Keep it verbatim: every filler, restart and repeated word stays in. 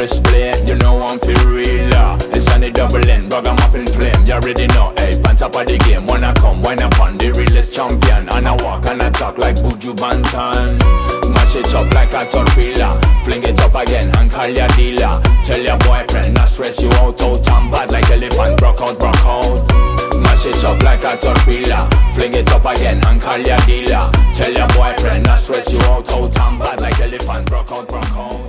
display. You know I'm for real, uh. It's on the double end, ragamuffin flame. You already know, hey, pants up of the game. When I come, when I pon, the realest champion. And I walk and I talk like Buju Banton. Mash it up like a tortilla. Fling it up again and call your dealer. Tell your boyfriend, not stress you out, out and bad like elephant, broke out, broke out. Mash it up like a tortilla. Fling it up again and call your dealer. Tell your boyfriend, not stress you out, out and bad like elephant, broke out, broke out.